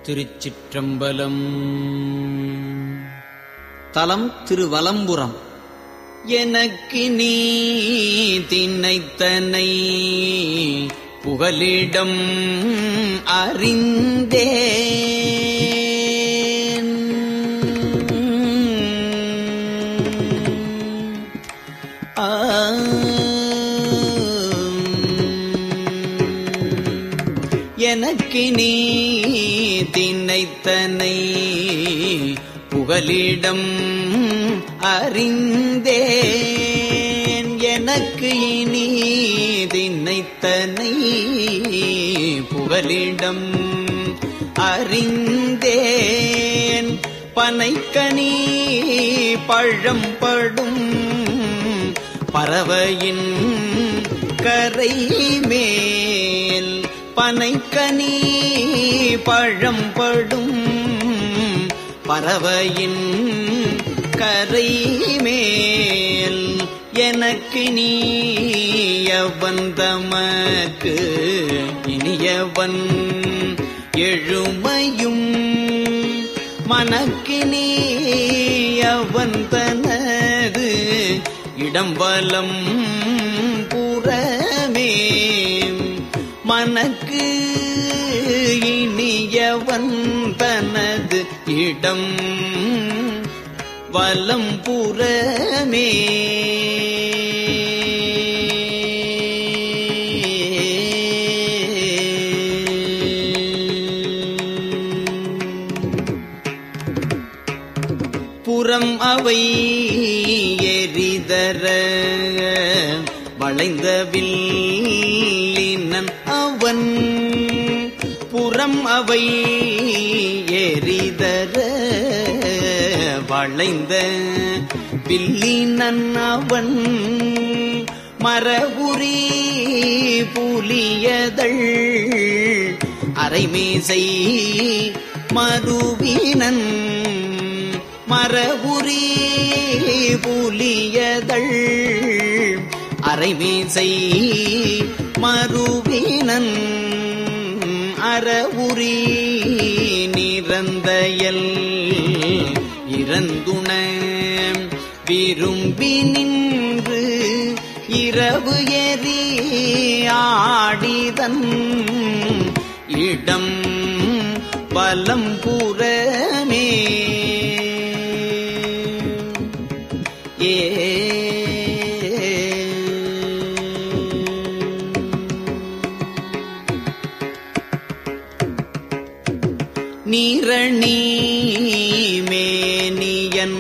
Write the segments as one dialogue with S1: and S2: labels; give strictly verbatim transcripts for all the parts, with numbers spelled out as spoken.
S1: திருச்சிற்றம்பலம். தலம் திருவலம்புரம். எனக்கு நீ திண்ணைத்தனை புகலிடம் அறிந்தே எனக்கு நீ திண்ணைத்தனை புகலிடம் அறிந்தேன். எனக்கு இனி திண்ணைத்தனை புகலிடம் அறிந்தேன். பனைக்கனி பழம்படும் பறவையின் கரை மேல் பனைக்கனி பழம்படும் பறவையின் கரை மேல் எனக்கு நீயவன் தமக்கு இனியவன் எழுமையும் மனக்கு நீயவன் தனது இடம்பலம் புறமே மனக்கு இனியவன் தனது இடம் வலம் புறமே. புறம் அவை எரிதர வளைந்த வில்லினன் அவன் புறம் அவை எரிதர வளைந்த வில்லினன் அவன் மரபுரி புலியதள் அரைமேசை மருவினன் மரபுரி புலியதள் அரைமேசை மருவினன் அறவுரி நிறந்தயல் இறந்துண விரும்பி நின்று இரவு எரி ஆடிதன் இடம் பலம் புறமே. ஏ நீரணி மேனியன்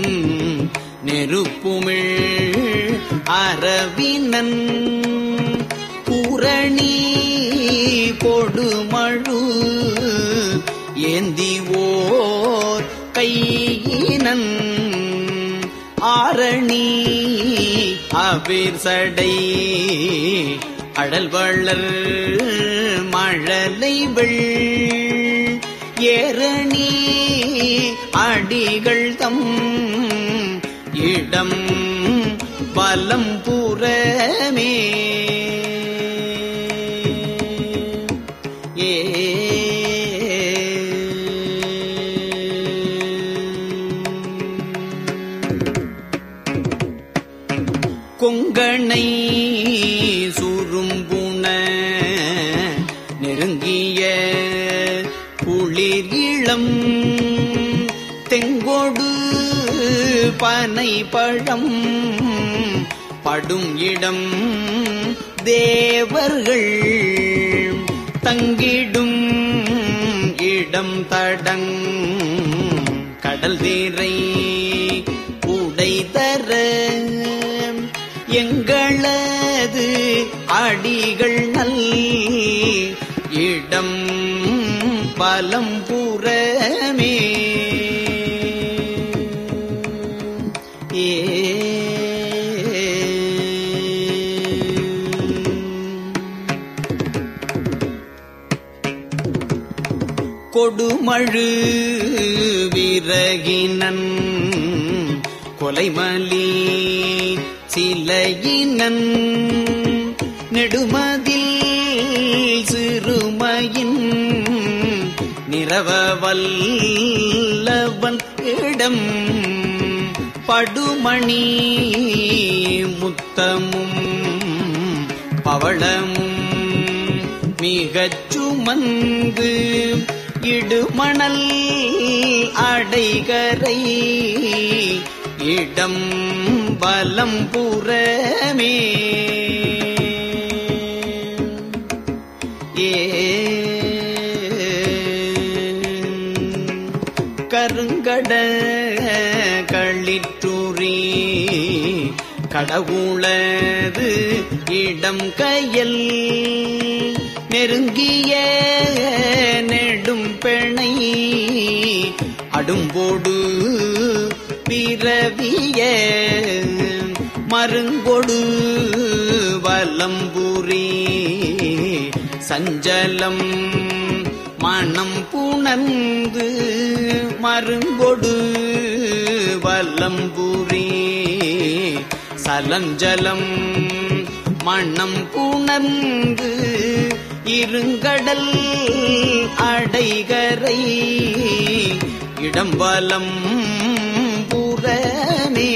S1: நெருப்புமிழ் அரவினன் பூரணி கொடுமழு ஏந்திவோர் கையினன் ஆரணி அவிர் சடை அடல் வளர் மழலை வெள் ஏரணி அடிகள் தம் இடம் பலம் புறமே. ஏ கொங்கணை சுரும்புண நெருங்கிய குளிர் இளம் தெங்கொடு பனை பழம் படும் இடம் தேவர்கள் தங்கிடும் இடம் தடங் கடல் தீரை உடைதர எங்களது அடிகள் நல் இடம் பலம் புறமே. ஏ கொடுமழு விறகினன் கொலைமலி சிலையினன் நெடுமதில் சிறுமையின் இரவ வல்லவன் இடம் படுமணி முத்தமும் பவளமும் மிகச் சுமந்து இடுமணல் அடைகரை இடம் பலம் புறமே ஏ கருங்கட களிற்றுரி கடவுளது இடம் கையல் நெருங்கிய நெடும் பெணை அடும்போடு பிறவிய மருங்கொடு வலம்புரி சஞ்சலம் மனம் புணர்ந்து மருங்கொடு வலம்புரி சலஞ்சலம் மனம் புணர்ந்து இருங்கடல் அடைகரை இடம்பலம் புறமே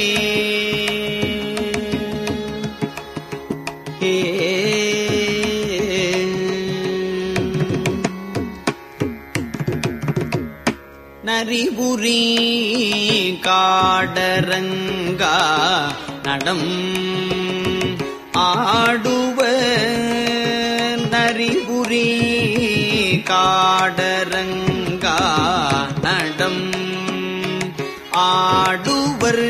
S1: ஏ நரிபுரி காடரங்கா நடம் ஆடுவ நரிபுரி காடரங்கா நடம் ஆடுவர்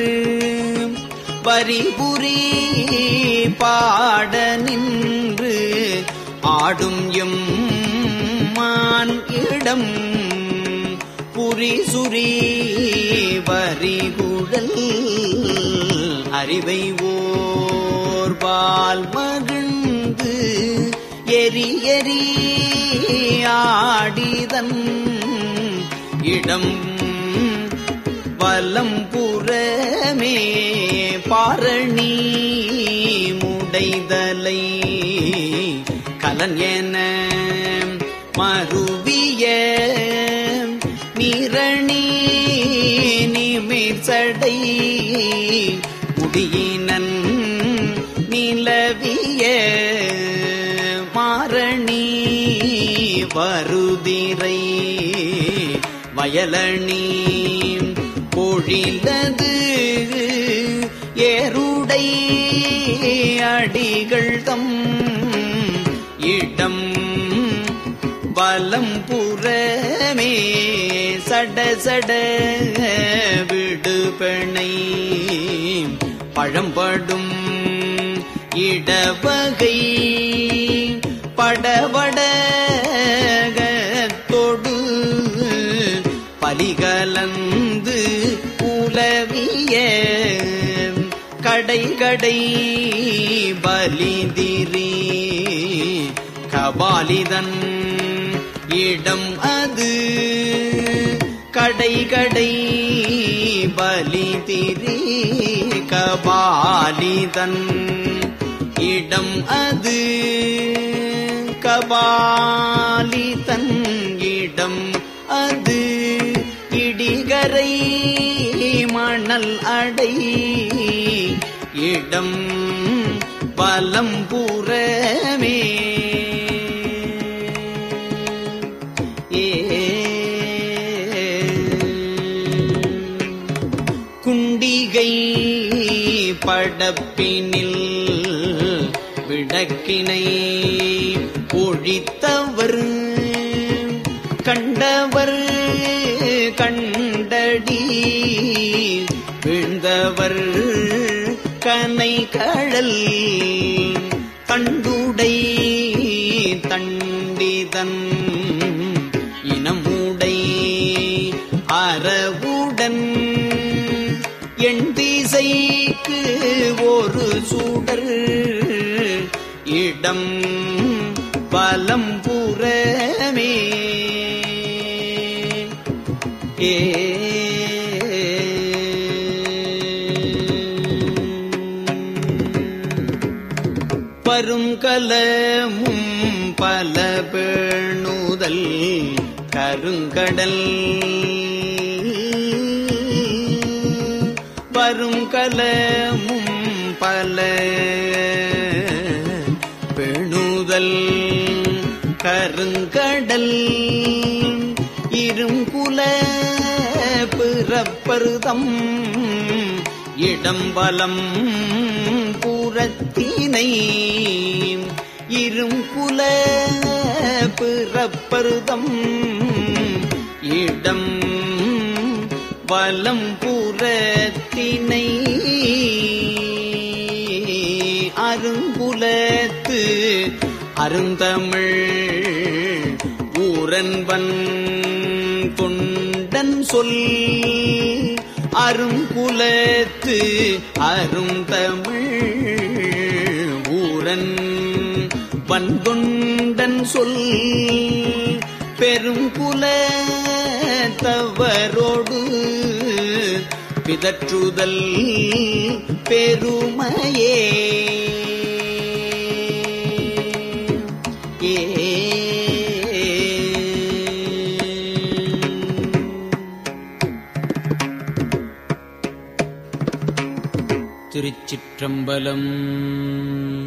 S1: பரிபுரி பாட நின்று ஆடும் எம் மான் இடம் புரிசுரி வரிகுழல் அறிவை ஓர்பால் மகிழ்ந்து எரி எரி ஆடிதன் இடம் வலம் புறமே பாரணி முடைதலை கலன் என மருவிய நிரணி நிமிர்சடை முடியினன் நிலவிய மாரணி வருதிரை வயலணி பொழிலது ஏருடை அடிகள் தம் இடம் வலம் புறமே சட சட விடுபனை பழம்படும் இடவகை படவடகத்தொடு பலிகலந்து உலவிய கடை கடை பலிதிரி கபாலிதன் இடம் அது கடை கடை பலிதிரி கபாலிதன் இடம் அது கபாலிதன் இடம் அது இடிகரை மணல் அடை இடம் பலம் புறமே குண்டிகை படப்பினில் விடக்கினை ஒழித்தவர் கண்டவர் கண்டடி விழுந்தவர் கனை கழல் தண்டுடை தண்டிதன் இனமுடை அறவுடன் எண் திசைக்கு ஒரு சுடர் இடம் பலம் புறமே ஏ பருங்கலமும் பல பேணுதல் கருங்கடல் வரும் கலமும் பல பெணுதல் கருங்கடல் இருங்குல பிறப்பருதம் இடம்பலம் புறத்தினை இருங்குல பிறப்பருதம் இடம் வலம் புறத்தினை அருங்குலத்து அருந்தமிழ் ஊரன்பன் தொண்டன் சொல் அருங்குலத்து அருந்தமிழ் ஊரன் வன்கொண்டன் சொல் பெருங்குல தவறோடு பிதற்றுதல் பெருமையே திருச்சிற்றம்பலம்.